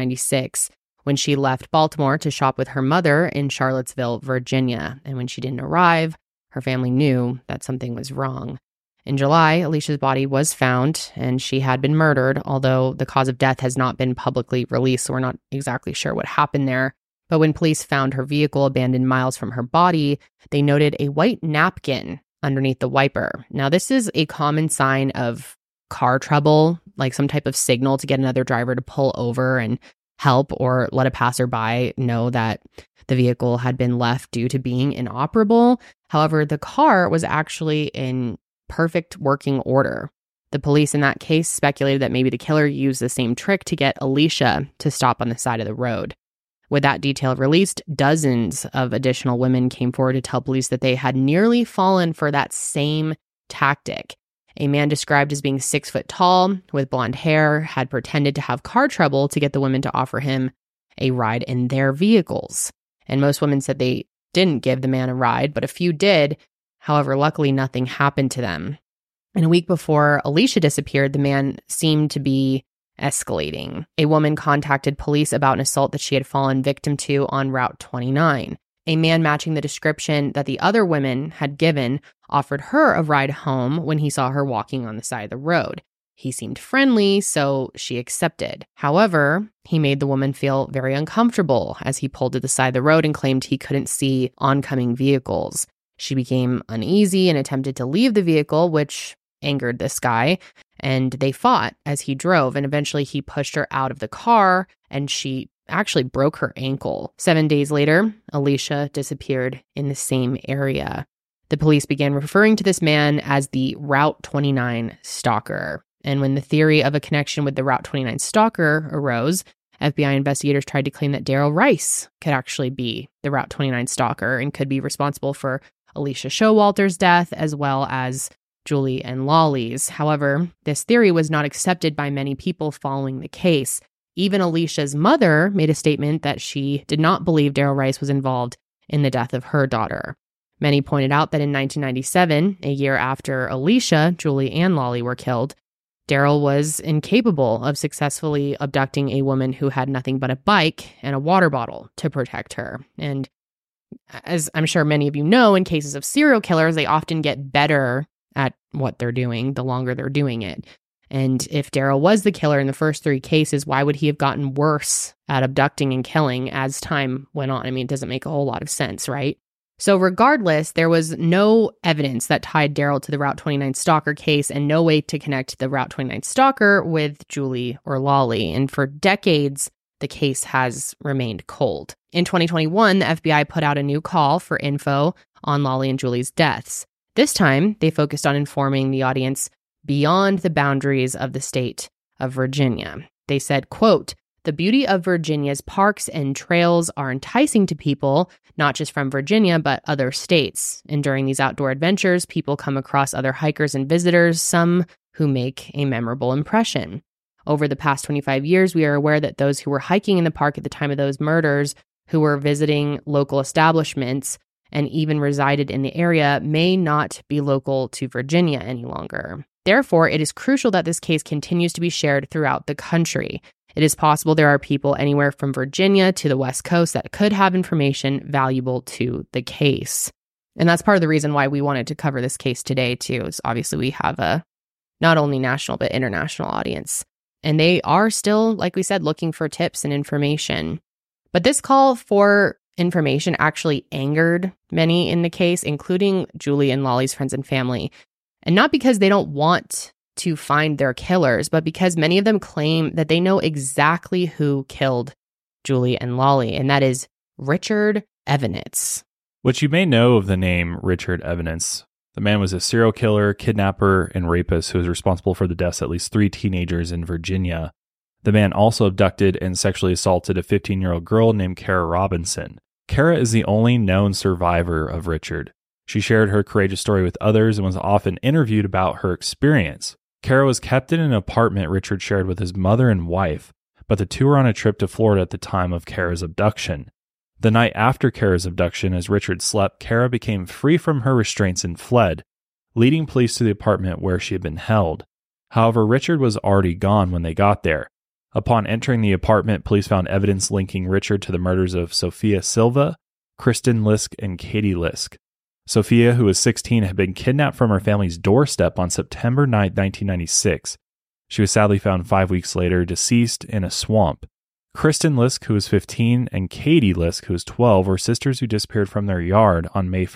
D: 1996 when she left Baltimore to shop with her mother in Charlottesville, Virginia, and when she didn't arrive, her family knew that something was wrong. In July, Alicia's body was found, and she had been murdered, although the cause of death has not been publicly released, so we're not exactly sure what happened there. But when police found her vehicle abandoned miles from her body, they noted a white napkin underneath the wiper. Now, this is a common sign of car trouble, like some type of signal to get another driver to pull over and help or let a passerby know that the vehicle had been left due to being inoperable. However, the car was actually in perfect working order. The police in that case speculated that maybe the killer used the same trick to get Alicia to stop on the side of the road. With that detail released, dozens of additional women came forward to tell police that they had nearly fallen for that same tactic. A man described as being 6 foot tall with blonde hair had pretended to have car trouble to get the women to offer him a ride in their vehicles. And most women said they didn't give the man a ride, but a few did. However, luckily nothing happened to them. And a week before Alicia disappeared, the man seemed to be escalating. A woman contacted police about an assault that she had fallen victim to on Route 29. A man matching the description that the other women had given offered her a ride home when he saw her walking on the side of the road. He seemed friendly, so she accepted. However, he made the woman feel very uncomfortable as he pulled to the side of the road and claimed he couldn't see oncoming vehicles. She became uneasy and attempted to leave the vehicle, which angered this guy, and they fought as he drove, and eventually he pushed her out of the car, and she actually broke her ankle. 7 days later, Alicia disappeared in the same area. The police began referring to this man as the Route 29 stalker. And when the theory of a connection with the Route 29 stalker arose, FBI investigators tried to claim that Darrell Rice could actually be the Route 29 stalker and could be responsible for Alicia Showalter's death as well as Julie and Lolly's. However, this theory was not accepted by many people following the case. Even Alicia's mother made a statement that she did not believe Darrell Rice was involved in the death of her daughter. Many pointed out that in 1997, a year after Alicia, Julie, and Lolly were killed, Darrell was incapable of successfully abducting a woman who had nothing but a bike and a water bottle to protect her. And as I'm sure many of you know, in cases of serial killers, they often get better at what they're doing the longer they're doing it. And if Darrell was the killer in the first 3 cases, why would he have gotten worse at abducting and killing as time went on? I mean, it doesn't make a whole lot of sense, right? So regardless, there was no evidence that tied Darrell to the Route 29 stalker case and no way to connect the Route 29 stalker with Julie or Lolly. And for decades, the case has remained cold. In 2021, the FBI put out a new call for info on Lolly and Julie's deaths. This time, they focused on informing the audience beyond the boundaries of the state of Virginia. They said, quote, "The beauty of Virginia's parks and trails are enticing to people, not just from Virginia, but other states. And during these outdoor adventures, people come across other hikers and visitors, some who make a memorable impression. Over the past 25 years, we are aware that those who were hiking in the park at the time of those murders, who were visiting local establishments, and even resided in the area may not be local to Virginia any longer. Therefore, it is crucial that this case continues to be shared throughout the country. It is possible there are people anywhere from Virginia to the West Coast that could have information valuable to the case." And that's part of the reason why we wanted to cover this case today, too, is obviously we have a not only national but international audience. And they are still, like we said, looking for tips and information. But this call for information actually angered many in the case, including Julie and Lolly's friends and family. And not because they don't want to find their killers, but because many of them claim that they know exactly who killed Julie and Lolly, and that is Richard Evans.
C: Which you may know of the name Richard Evans. The man was a serial killer, kidnapper, and rapist who was responsible for the deaths of at least 3 teenagers in Virginia. The man also abducted and sexually assaulted a 15-year-old girl named Kara Robinson. Kara is the only known survivor of Richard. She shared her courageous story with others and was often interviewed about her experience. Kara was kept in an apartment Richard shared with his mother and wife, but the two were on a trip to Florida at the time of Kara's abduction. The night after Kara's abduction, as Richard slept, Kara became free from her restraints and fled, leading police to the apartment where she had been held. However, Richard was already gone when they got there. Upon entering the apartment, police found evidence linking Richard to the murders of Sophia Silva, Kristen Lisk, and Katie Lisk. Sophia, who was 16, had been kidnapped from her family's doorstep on September 9, 1996. She was sadly found 5 weeks later, deceased in a swamp. Kristen Lisk, who was 15, and Katie Lisk, who was 12, were sisters who disappeared from their yard on May 1,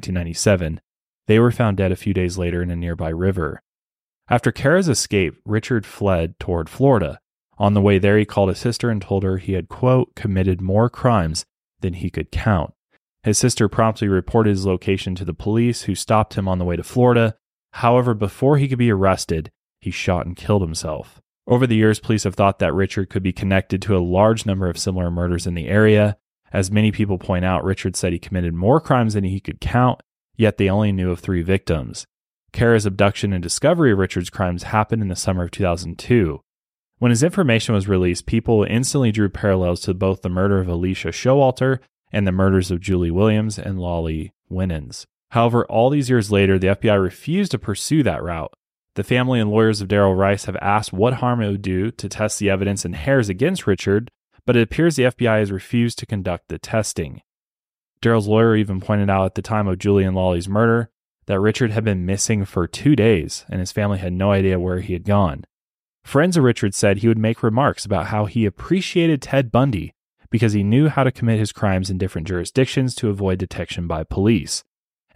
C: 1997. They were found dead a few days later in a nearby river. After Kara's escape, Richard fled toward Florida. On the way there, he called his sister and told her he had, quote, committed more crimes than he could count. His sister promptly reported his location to the police, who stopped him on the way to Florida. However, before he could be arrested, he shot and killed himself. Over the years, police have thought that Richard could be connected to a large number of similar murders in the area. As many people point out, Richard said he committed more crimes than he could count, yet they only knew of 3 victims. Kara's abduction and discovery of Richard's crimes happened in the summer of 2002. When his information was released, people instantly drew parallels to both the murder of Alicia Showalter and the murders of Julie Williams and Lolly Winans. However, all these years later, the FBI refused to pursue that route. The family and lawyers of Darrell Rice have asked what harm it would do to test the evidence and hairs against Richard, but it appears the FBI has refused to conduct the testing. Darrell's lawyer even pointed out at the time of Julie and Lolly's murder that Richard had been missing for 2 days and his family had no idea where he had gone. Friends of Richard said he would make remarks about how he appreciated Ted Bundy because he knew how to commit his crimes in different jurisdictions to avoid detection by police.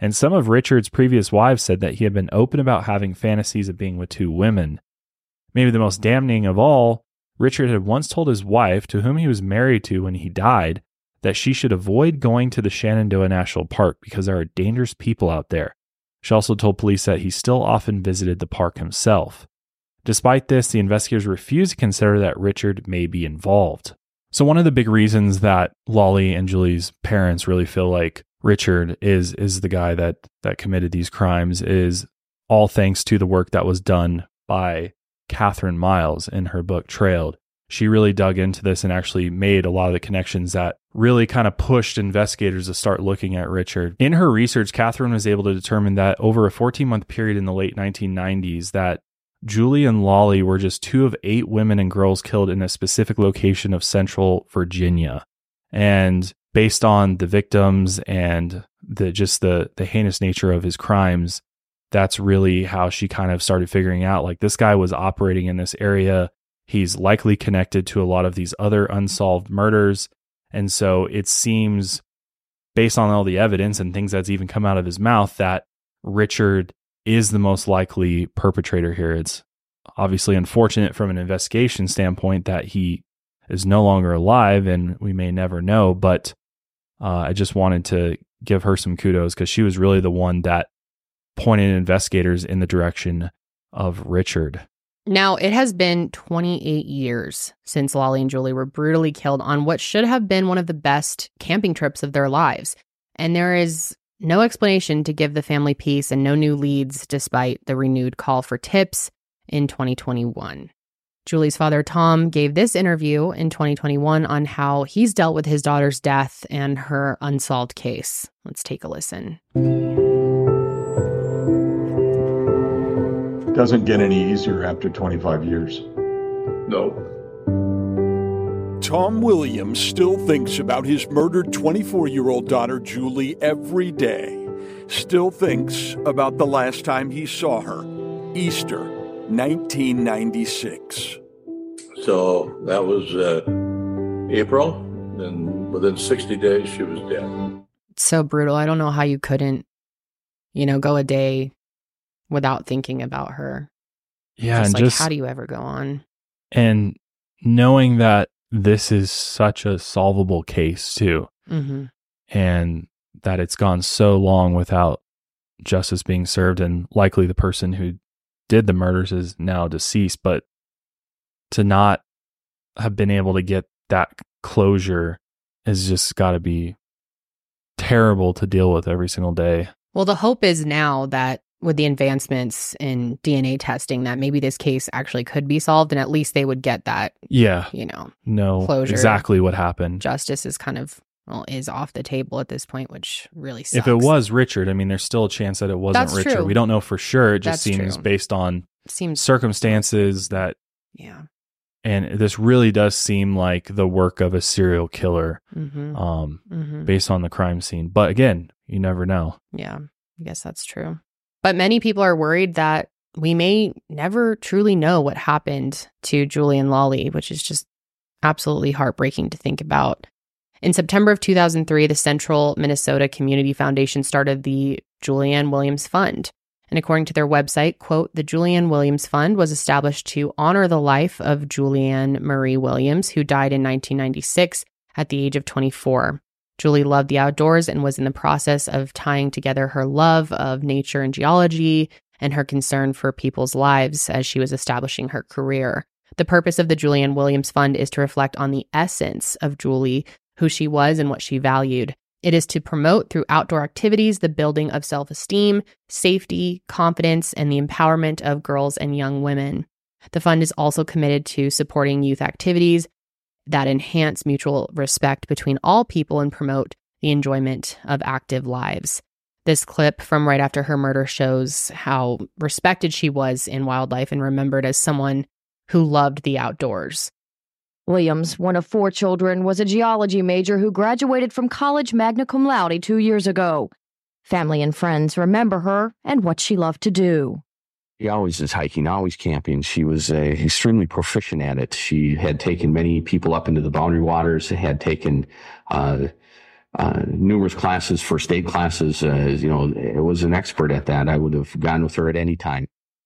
C: And some of Richard's previous wives said that he had been open about having fantasies of being with 2 women. Maybe the most damning of all, Richard had once told his wife, to whom he was married to when he died, that she should avoid going to the Shenandoah National Park because there are dangerous people out there. She also told police that he still often visited the park himself. Despite this, the investigators refused to consider that Richard may be involved. So one of the big reasons that Lolly and Julie's parents really feel like Richard is the guy that committed these crimes is all thanks to the work that was done by Catherine Miles in her book Trailed. She really dug into this and actually made a lot of the connections that really kind of pushed investigators to start looking at Richard. In her research, Catherine was able to determine that over a 14-month period in the late 1990s that Julie and Lolly were just 2 of 8 women and girls killed in a specific location of Central Virginia. And based on the victims and the heinous nature of his crimes, that's really how she kind of started figuring out, like, this guy was operating in this area. He's likely connected to a lot of these other unsolved murders. And so it seems, based on all the evidence and things that's even come out of his mouth, that Richard is the most likely perpetrator here. It's obviously unfortunate from an investigation standpoint that he is no longer alive and we may never know, but I just wanted to give her some kudos because she was really the one that pointed investigators in the direction of Richard.
D: Now, it has been 28 years since Lolly and Julie were brutally killed on what should have been one of the best camping trips of their lives. And there is no explanation to give the family peace and no new leads despite the renewed call for tips in 2021. Julie's father, Tom, gave this interview in 2021 on how he's dealt with his daughter's death and her unsolved case. Let's take a listen.
H: It doesn't get any easier after 25 years.
I: No.
J: Tom Williams still thinks about his murdered 24-year-old daughter, Julie, every day. Still thinks about the last time he saw her, Easter, 1996.
I: So that was April, and within 60 days, she was dead.
D: It's so brutal. I don't know how you couldn't, go a day without thinking about her.
C: Yeah,
D: and just how do you ever go on?
C: And knowing that this is such a solvable case too, and that it's gone so long without justice being served, and likely the person who did the murders is now deceased, but to not have been able to get that closure has just got to be terrible to deal with every single day. Well,
D: the hope is now that with the advancements in DNA testing that maybe this case actually could be solved, and at least they would get that, closure.
C: Exactly what happened.
D: Justice is kind of, is off the table at this point, which really sucks.
C: If it was Richard, I mean, there's still a chance that it wasn't
D: That's
C: Richard.
D: True.
C: We don't know for sure. It just
D: That's
C: seems
D: true.
C: based on circumstances that,
D: yeah.
C: And this really does seem like the work of a serial killer, based on the crime scene. But again, you never know.
D: Yeah, I guess that's true. But many people are worried that we may never truly know what happened to Julie and Lolly, which is just absolutely heartbreaking to think about. In September of 2003, the Central Minnesota Community Foundation started the Julianne Williams Fund. And according to their website, quote, the Julianne Williams Fund was established to honor the life of Julianne Marie Williams, who died in 1996 at the age of 24. Julie loved the outdoors and was in the process of tying together her love of nature and geology and her concern for people's lives as she was establishing her career. The purpose of the Julianne Williams Fund is to reflect on the essence of Julie, who she was and what she valued. It is to promote through outdoor activities the building of self-esteem, safety, confidence, and the empowerment of girls and young women. The fund is also committed to supporting youth activities that enhance mutual respect between all people and promote the enjoyment of active lives. This clip from right after her murder shows how respected she was in wildlife and remembered as someone who loved the outdoors.
E: Williams, one of 4 children, was a geology major who graduated from college magna cum laude 2 years ago. Family and friends remember her and what she loved to do.
K: She always is hiking, always camping. She was extremely proficient at it. She had taken many people up into the Boundary Waters, had taken numerous classes, first aid classes. Was an expert at that. I would have gone with her at any time.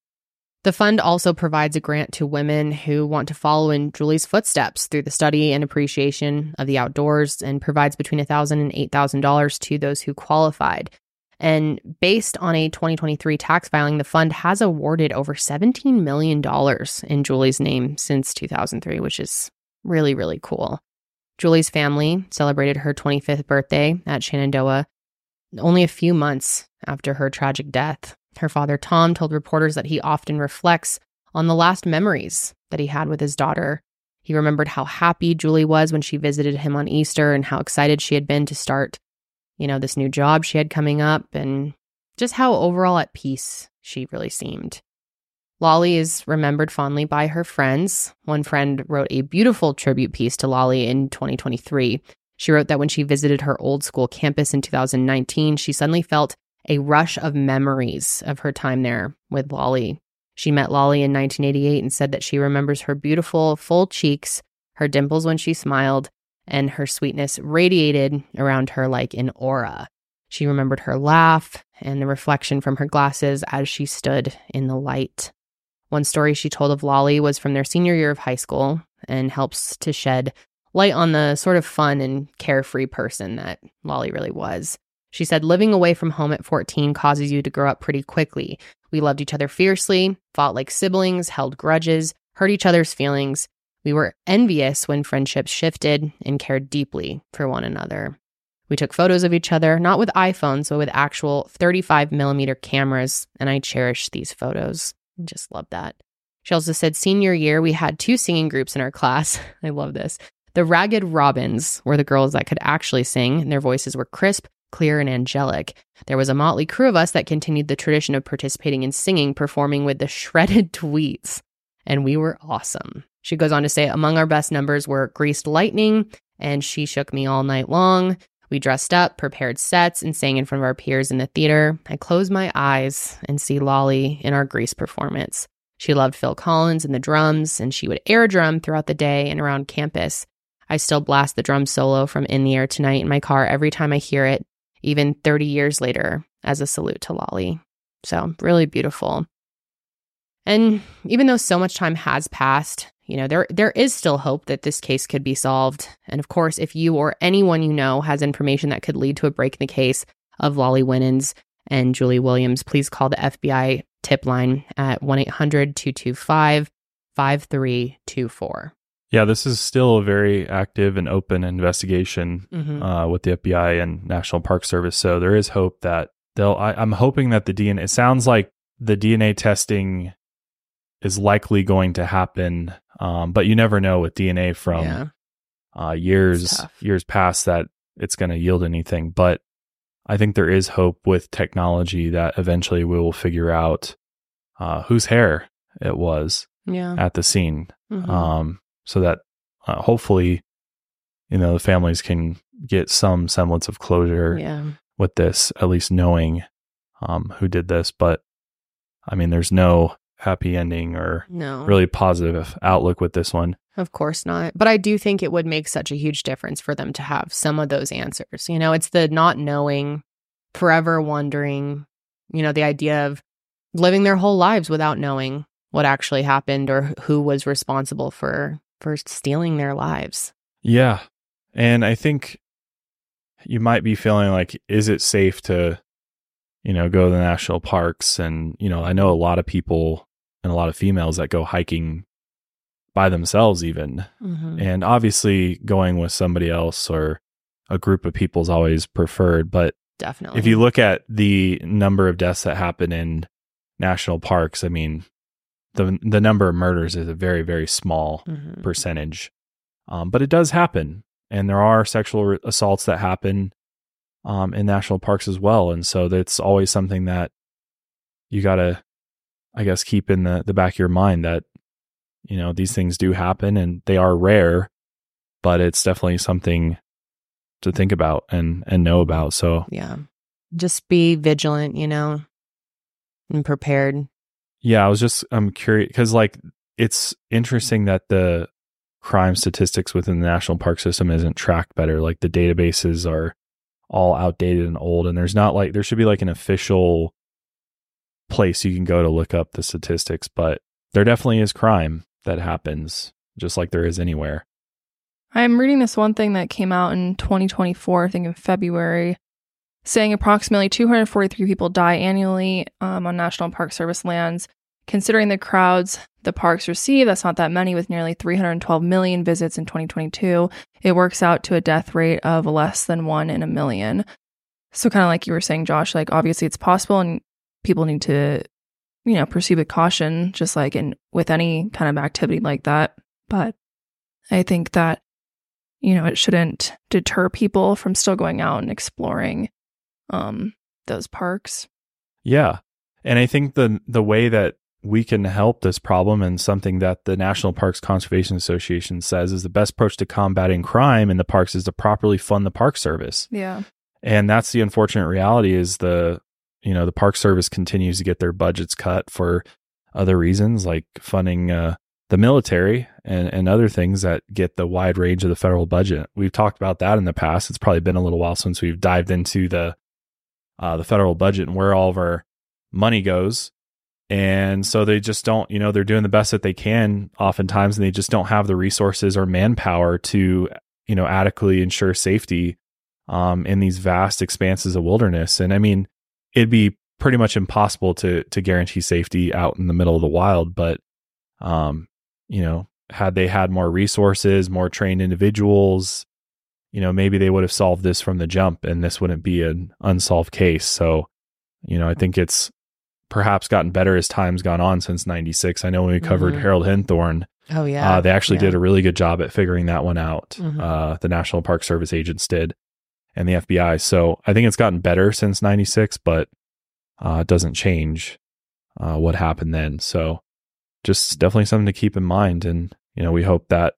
D: The fund also provides a grant to women who want to follow in Julie's footsteps through the study and appreciation of the outdoors, and provides between $1,000 and $8,000 to those who qualified. And based on a 2023 tax filing, the fund has awarded over $17 million in Julie's name since 2003, which is really, really cool. Julie's family celebrated her 25th birthday at Shenandoah only a few months after her tragic death. Her father, Tom, told reporters that he often reflects on the last memories that he had with his daughter. He remembered how happy Julie was when she visited him on Easter and how excited she had been to start, this new job she had coming up, and just how overall at peace she really seemed. Lolly is remembered fondly by her friends. One friend wrote a beautiful tribute piece to Lolly in 2023. She wrote that when she visited her old school campus in 2019, she suddenly felt a rush of memories of her time there with Lolly. She met Lolly in 1988 and said that she remembers her beautiful, full cheeks, her dimples when she smiled, and her sweetness radiated around her like an aura. She remembered her laugh and the reflection from her glasses as she stood in the light. One story she told of Lolly was from their senior year of high school and helps to shed light on the sort of fun and carefree person that Lolly really was. She said, living away from home at 14 causes you to grow up pretty quickly. We loved each other fiercely, fought like siblings, held grudges, hurt each other's feelings. We were envious when friendships shifted and cared deeply for one another. We took photos of each other, not with iPhones, but with actual 35 millimeter cameras, and I cherish these photos. I just love that. She also said, senior year, we had 2 singing groups in our class. I love this. The Ragged Robins were the girls that could actually sing, and their voices were crisp, clear, and angelic. There was a motley crew of us that continued the tradition of participating in singing, performing with the Shredded Tweets, and we were awesome. She goes on to say, among our best numbers were Greased Lightning and She Shook Me All Night Long. We dressed up, prepared sets, and sang in front of our peers in the theater. I close my eyes and see Lolly in our Grease performance. She loved Phil Collins and the drums, and she would air drum throughout the day and around campus. I still blast the drum solo from In the Air Tonight in my car every time I hear it, even 30 years later, as a salute to Lolly. So really beautiful. And even though so much time has passed, there is still hope that this case could be solved. And of course, if you or anyone you know has information that could lead to a break in the case of Lolly Winans and Julie Williams, please call the FBI tip line at 1-800-225-5324.
C: Yeah, this is still a very active and open investigation with the FBI and National Park Service. So there is hope that I'm hoping that the DNA, it sounds like the DNA testing is likely going to happen. But you never know with DNA from years past that it's going to yield anything. But I think there is hope with technology that eventually we will figure out whose hair it was at the scene. So that hopefully, the families can get some semblance of closure with this, at least knowing who did this. But I mean, there's no happy ending or really positive outlook with this one.
D: Of course not. But I do think it would make such a huge difference for them to have some of those answers. It's the not knowing, forever wondering, the idea of living their whole lives without knowing what actually happened or who was responsible for stealing their lives.
C: Yeah. And I think you might be feeling like, is it safe to, go to the national parks? And, I know a lot of people and a lot of females that go hiking by themselves even. And obviously going with somebody else or a group of people is always preferred. But
D: definitely,
C: if you look at the number of deaths that happen in national parks, I mean, the number of murders is a very, very small percentage. But it does happen. And there are sexual assaults that happen in national parks as well. And so that's always something that you got to, I guess, keep in the back of your mind that, these things do happen and they are rare, but it's definitely something to think about and know about. So
D: yeah, just be vigilant, and prepared.
C: Yeah, I'm curious because it's interesting that the crime statistics within the national park system isn't tracked better. Like the databases are all outdated and old. And there's not like, there should be like an official place you can go to look up the statistics, but there definitely is crime that happens just like there is anywhere.
G: I'm reading this one thing that came out in 2024, I think in February, saying approximately 243 people die annually on National Park Service lands. Considering the crowds the parks receive, that's not that many, with nearly 312 million visits in 2022. It works out to a death rate of less than 1 in a million. So kind of like you were saying, Josh, like obviously it's possible and people need to, proceed with caution, just like with any kind of activity like that. But I think that, it shouldn't deter people from still going out and exploring those parks.
C: Yeah. And I think the way that we can help this problem, and something that the National Parks Conservation Association says is the best approach to combating crime in the parks is to properly fund the Park Service.
G: Yeah.
C: And that's the unfortunate reality is the Park Service continues to get their budgets cut for other reasons, like funding the military and other things that get the wide range of the federal budget. We've talked about that in the past. It's probably been a little while since we've dived into the federal budget and where all of our money goes. And so they just don't, they're doing the best that they can oftentimes, and they just don't have the resources or manpower to, adequately ensure safety in these vast expanses of wilderness. And I mean, it'd be pretty much impossible to guarantee safety out in the middle of the wild, but had they had more resources, more trained individuals, maybe they would have solved this from the jump and this wouldn't be an unsolved case. So, I think it's perhaps gotten better as time's gone on since 96. I know when we covered Harold Hinthorn, they actually did a really good job at figuring that one out. The National Park Service agents did, and the FBI. So I think it's gotten better since 96, but it doesn't change what happened then. So just definitely something to keep in mind. And, we hope that,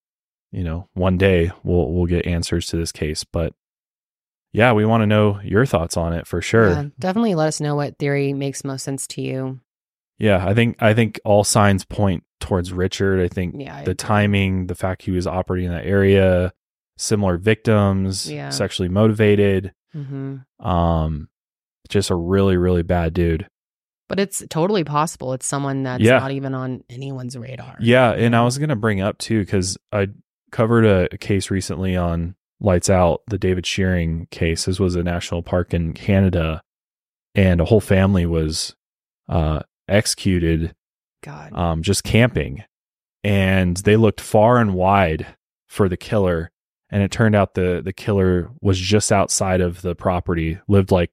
C: one day we'll get answers to this case. But yeah, we want to know your thoughts on it for sure.
D: Yeah, definitely let us know what theory makes most sense to you.
C: Yeah, I think all signs point towards Richard. I think the timing, the fact he was operating in that area, similar victims, sexually motivated, just a really, really bad dude.
D: But it's totally possible it's someone that's not even on anyone's radar.
C: Yeah, and I was going to bring up too, because I covered a case recently on Lights Out, the David Shearing case. This was a national park in Canada, and a whole family was executed just camping. And they looked far and wide for the killer, and it turned out the killer was just outside of the property, lived like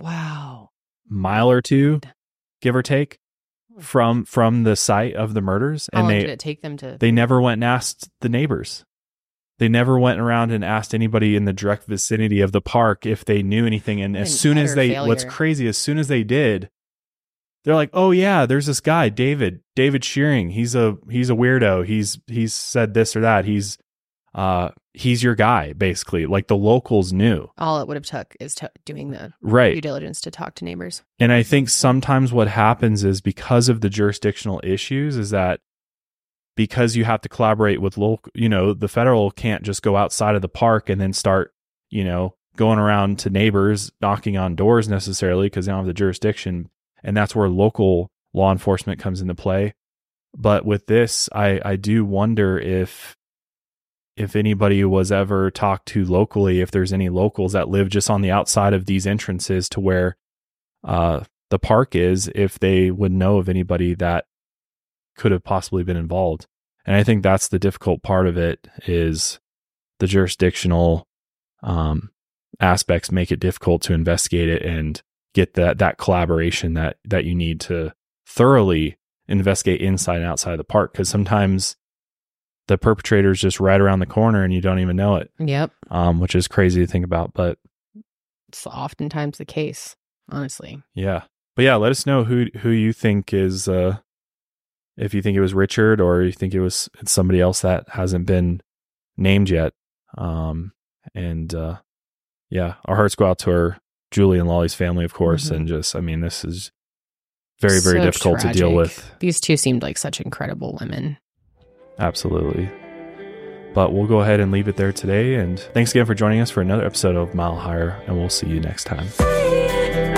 C: mile or two, give or take, from the site of the murders.
D: How long did it take them to?
C: They never went and asked the neighbors. They never went around and asked anybody in the direct vicinity of the park if they knew anything. And as soon as what's crazy, as soon as they did, they're like, "Oh yeah, there's this guy, David Shearing. He's a weirdo. He's said this or that. He's your guy," basically. Like the locals knew.
D: All it would have took is doing the due diligence to talk to neighbors.
C: And I think sometimes what happens is, because of the jurisdictional issues, is that because you have to collaborate with local, the federal can't just go outside of the park and then start, going around to neighbors, knocking on doors necessarily, because they don't have the jurisdiction. And that's where local law enforcement comes into play. But with this, I do wonder if anybody was ever talked to locally, if there's any locals that live just on the outside of these entrances to where the park is, if they would know of anybody that could have possibly been involved. And I think that's the difficult part of it, is the jurisdictional aspects make it difficult to investigate it and get that collaboration that you need to thoroughly investigate inside and outside of the park. Because sometimes the perpetrator's just right around the corner and you don't even know it.
D: Yep.
C: Which is crazy to think about, but
D: it's oftentimes the case, honestly.
C: Yeah. But yeah, let us know who you think is, if you think it was Richard or you think it's somebody else that hasn't been named yet. Yeah, our hearts go out to our Julie and Lolly's family, of course. And just, this is very, very difficult to deal with.
D: These two seemed like such incredible women.
C: Absolutely. But we'll go ahead and leave it there today. And thanks again for joining us for another episode of Mile Higher, and we'll see you next time.